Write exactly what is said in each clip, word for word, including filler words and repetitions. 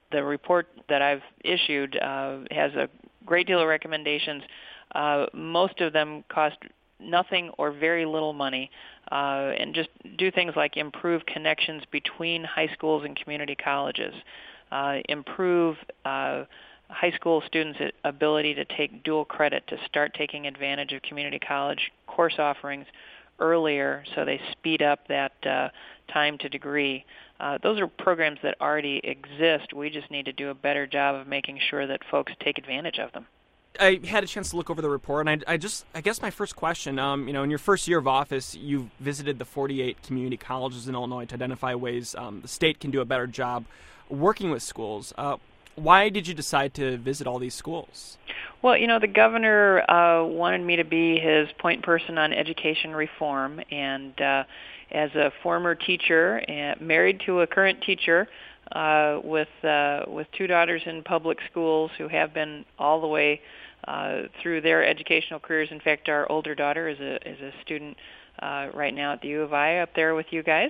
the report that I've issued uh, has a great deal of recommendations. Uh, most of them cost nothing or very little money, uh, and just do things like improve connections between high schools and community colleges, uh, improve uh, high school students' ability to take dual credit, to start taking advantage of community college course offerings earlier so they speed up that uh, time to degree. Uh, those are programs that already exist. We just need to do a better job of making sure that folks take advantage of them. I had a chance to look over the report, and I, I just, I guess my first question, um, you know, in your first year of office, you visited the forty-eight community colleges in Illinois to identify ways um, the state can do a better job working with schools. Uh, why did you decide to visit all these schools? Well, you know, the governor uh, wanted me to be his point person on education reform, and uh, as a former teacher, uh, married to a current teacher, uh, with uh, with two daughters in public schools who have been all the way uh, through their educational careers. In fact, our older daughter is a is a student uh, right now at the U of I up there with you guys.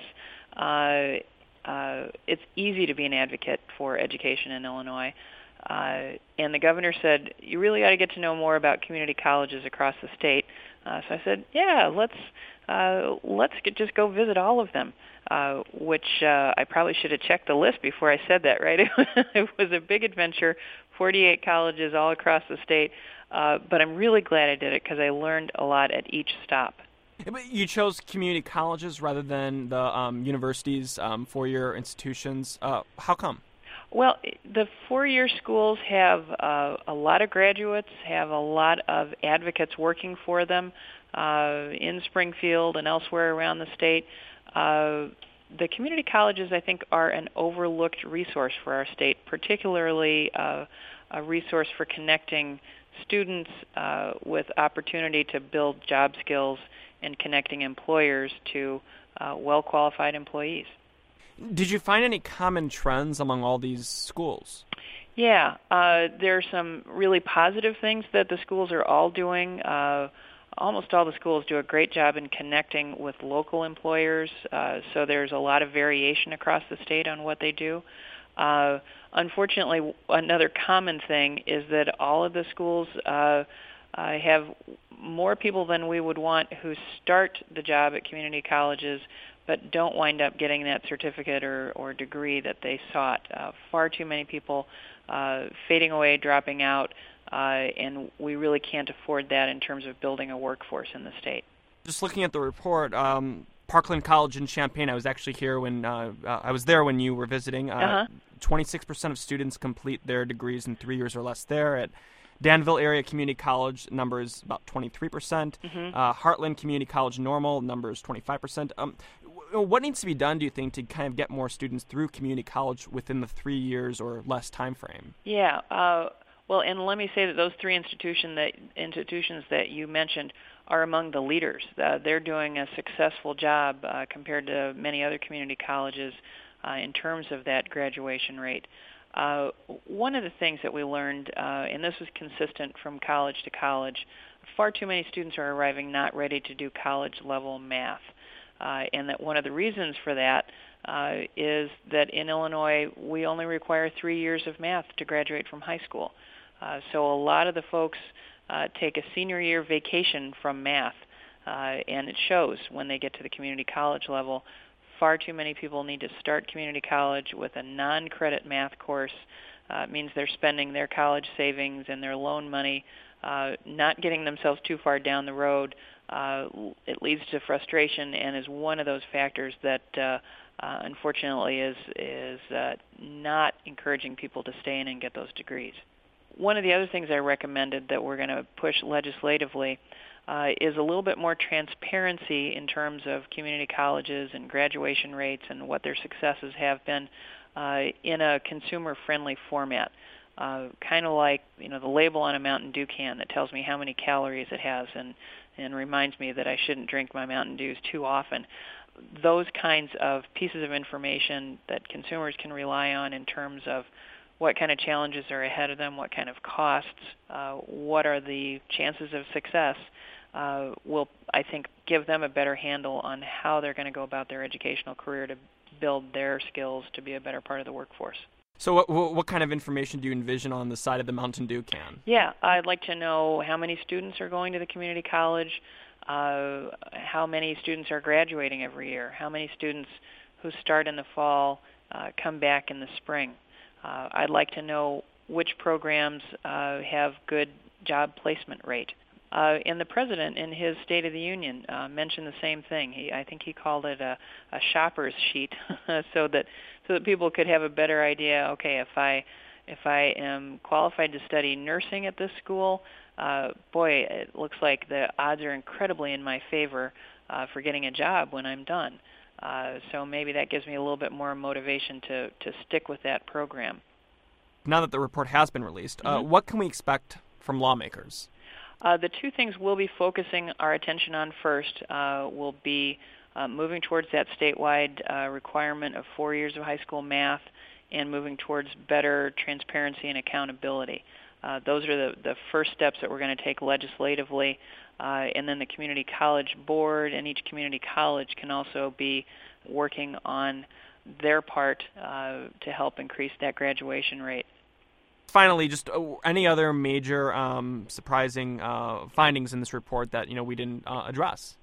Uh, uh, it's easy to be an advocate for education in Illinois. Uh, and the governor said, you really ought to get to know more about community colleges across the state. Uh, so I said, yeah, let's uh, let's get, just go visit all of them, uh, which uh, I probably should have checked the list before I said that, right? It was a big adventure, forty-eight colleges all across the state, uh, but I'm really glad I did it because I learned a lot at each stop. But you chose community colleges rather than the um, universities, um, four-year institutions. Uh, how come? Well, the four-year schools have uh, a lot of graduates, have a lot of advocates working for them uh, in Springfield and elsewhere around the state. Uh, the community colleges, I think, are an overlooked resource for our state, particularly uh, a resource for connecting students uh, with opportunity to build job skills and connecting employers to uh, well-qualified employees. Did you find any common trends among all these schools? Yeah, uh, there are some really positive things that the schools are all doing. Uh, almost all the schools do a great job in connecting with local employers, uh, so there's a lot of variation across the state on what they do. Uh, unfortunately, another common thing is that all of the schools uh, uh, have more people than we would want who start the job at community colleges but don't wind up getting that certificate or, or degree that they sought. Uh, far too many people uh, fading away, dropping out, uh, and we really can't afford that in terms of building a workforce in the state. Just looking at the report, um, Parkland College in Champaign, I was actually here when, uh, uh, I was there when you were visiting. Uh, uh-huh. twenty-six percent of students complete their degrees in three years or less there. At Danville Area Community College, number is about twenty-three percent. Mm-hmm. Uh, Heartland Community College Normal, number is twenty-five percent. Um, What needs to be done, do you think, to kind of get more students through community college within the three years or less time frame? Yeah. Uh, well, and let me say that those three institution that, institutions that you mentioned are among the leaders. Uh, they're doing a successful job uh, compared to many other community colleges uh, in terms of that graduation rate. Uh, one of the things that we learned, uh, and this was consistent from college to college, far too many students are arriving not ready to do college-level math. Uh, and that one of the reasons for that uh, is that in Illinois we only require three years of math to graduate from high school. Uh, so a lot of the folks uh, take a senior year vacation from math, uh, and it shows when they get to the community college level. Far too many people need to start community college with a non-credit math course. Uh, it means they're spending their college savings and their loan money, uh, not getting themselves too far down the road. Uh, it leads to frustration and is one of those factors that uh, uh, unfortunately is is uh, not encouraging people to stay in and get those degrees. One of the other things I recommended that we're going to push legislatively uh, is a little bit more transparency in terms of community colleges and graduation rates and what their successes have been uh, in a consumer-friendly format. Uh, kind of like, you know, the label on a Mountain Dew can that tells me how many calories it has and, and reminds me that I shouldn't drink my Mountain Dews too often. Those kinds of pieces of information that consumers can rely on in terms of what kind of challenges are ahead of them, what kind of costs, uh, what are the chances of success, uh, will, I think, give them a better handle on how they're going to go about their educational career to build their skills to be a better part of the workforce. So what, what kind of information do you envision on the side of the Mountain Dew can? Yeah, I'd like to know how many students are going to the community college, uh, how many students are graduating every year, how many students who start in the fall uh, come back in the spring. Uh, I'd like to know which programs uh, have good job placement rate. Uh, and the president, in his State of the Union, uh, mentioned the same thing. He, I think he called it a, a shopper's sheet, so that so that people could have a better idea. Okay, if I if I am qualified to study nursing at this school, uh, boy, it looks like the odds are incredibly in my favor uh, for getting a job when I'm done. Uh, so maybe that gives me a little bit more motivation to to stick with that program. Now that the report has been released, Mm-hmm. uh, what can we expect from lawmakers? Uh, the two things we'll be focusing our attention on first uh, will be uh, moving towards that statewide uh, requirement of four years of high school math and moving towards better transparency and accountability. Uh, those are the, the first steps that we're going to take legislatively, uh, and then the community college board and each community college can also be working on their part uh, to help increase that graduation rate. Finally, just uh, any other major um, surprising uh, findings in this report that you know we didn't uh, address?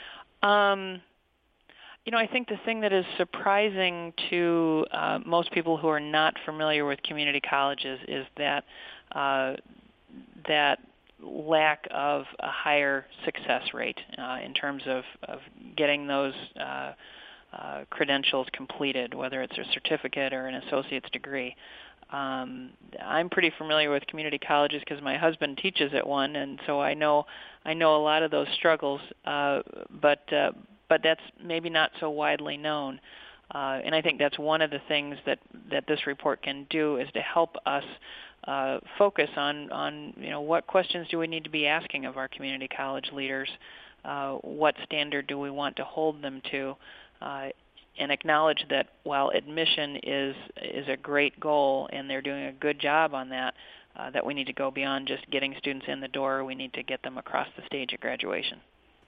Um, you know, I think the thing that is surprising to uh, most people who are not familiar with community colleges is that uh, that lack of a higher success rate uh, in terms of, of getting those uh, uh, credentials completed, whether it's a certificate or an associate's degree. Um, I'm pretty familiar with community colleges because my husband teaches at one, and so I know I know a lot of those struggles. Uh, but uh, but that's maybe not so widely known, uh, and I think that's one of the things that, that this report can do is to help us uh, focus on on you know what questions do we need to be asking of our community college leaders, uh, what standard do we want to hold them to. Uh, and acknowledge that while admission is is a great goal and they're doing a good job on that, uh, that we need to go beyond just getting students in the door. We need to get them across the stage at graduation.